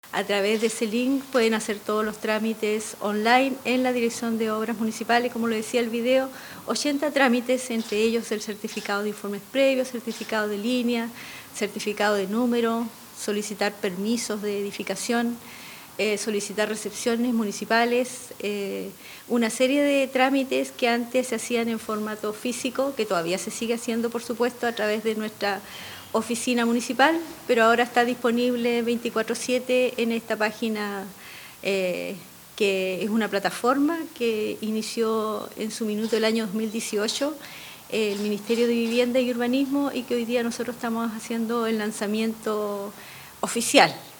A través de ese link pueden hacer todos los trámites online en la Dirección de Obras Municipales, como lo decía el video, 80 trámites, entre ellos el certificado de informes previos, certificado de línea, certificado de número, solicitar permisos de edificación, solicitar recepciones municipales, una serie de trámites que antes se hacían en formato físico, que todavía se sigue haciendo, por supuesto, a través de nuestra oficina municipal, pero ahora está disponible 24/7 en esta página que es una plataforma que inició en su minuto el año 2018 el Ministerio de Vivienda y Urbanismo y que hoy día nosotros estamos haciendo el lanzamiento oficial.